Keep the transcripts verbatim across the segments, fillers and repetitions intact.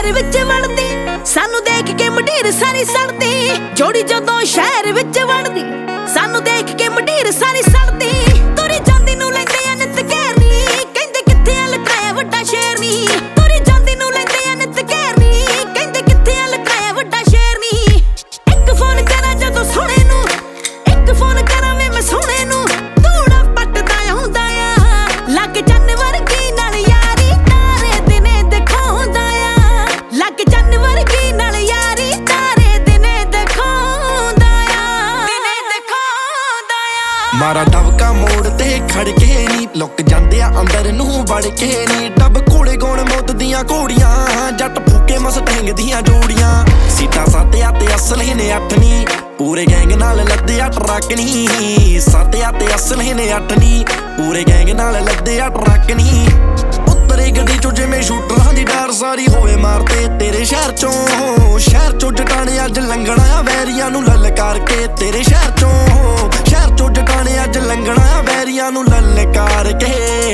शहर विच वड़दी सानू देख के मंडीर सारी सड़दी। जोड़ी जदों शहर विच वड़दी सानू देख के मंडीर सारी सड़दी। तुरी जांदी नू लैंदे आ नित घेरनी कहंदे कित्थे आ लकाया वड्डा शेरनी। तुरी जांदी नू लैंदे आ नित घेरनी कहंदे कित्थे आ लकाया वड्डा शेरनी। एक फोन करा जदों सोहणे नू एक फोन करा वे मैं सोहणे नू धूड़ा पटदा हुंदा आ। लग चन्न वर्गी नाल यारी तारे दिने दिखाउंदा आ। लग चन्न वर्गी नाल यारी तारे दिने दिखाउंदा आ। दिने दिखाउंदा आ। मारा दबका मोड़ ते खड़ के नी लुक जांदे आ अंदर नू वड़ के नी। डब कोले गौण मौत दियां घोड़ियां जट फूके मसटैंग दियां जोड़ियां। सीटा सत्त आ ते असले ने अठ नी पूरे गैंग नाल लद्दे आ ट्रक नी। सत्त आ ते असले ने अठ नी पूरे गैंग नाल लद्दे आ ट्रक नी। उतरे गड्डी चों जिवें शूटरां दी डार सारी होवे मारते तेरे शहर चों। शहर चों जटाने अज लंघना आ वैरियां नू ललकार के तेरे शहर चों। शहर चों जटाने अज लंघना आ वैरियां नू ललकार के।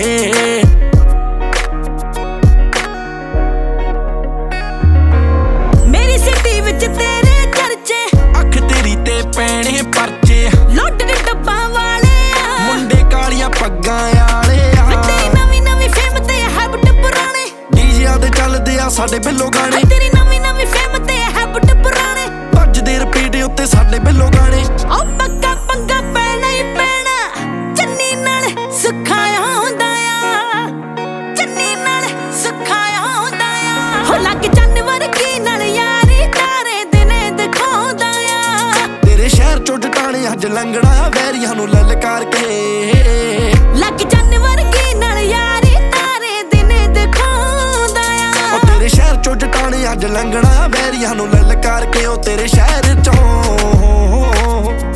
मेरी सिटी विच तेरे चर्चे अख तेरी ते पैणे परचे। लुੱਟ दे डब्बां वाले आ मुंडे कालियां पग्गां आले आ। तेरी नवीं नवीं फेम ते हैबिट पुराने डीजियां ते चलदे आ साडे बिल्लो गाने। तेरी नवीं नवीं फेम ते हैबिट पुराने भजदे रिपीट उत्ते साडे बिल्लो गाने। ओ पक्का पंगा पैना ही पैना चन्नी नाल सुखाया हुंदा आ। चन्नी नाल सुखाया हुंदा आ। हो लग चन्न वर्गी नाल यारी तारे दिने दिखाउंदा आ। तेरे शहर चों जटाने अज लंघना आ वैरियां नू ललकार के। लग चन्न वर्गी नाल यारी तारे दिने दिखाउंदा आ। ओ तेरे शहर चों जटाने अज लंघना आ वैरियां नू ललकार के। ओ तेरे शहर चों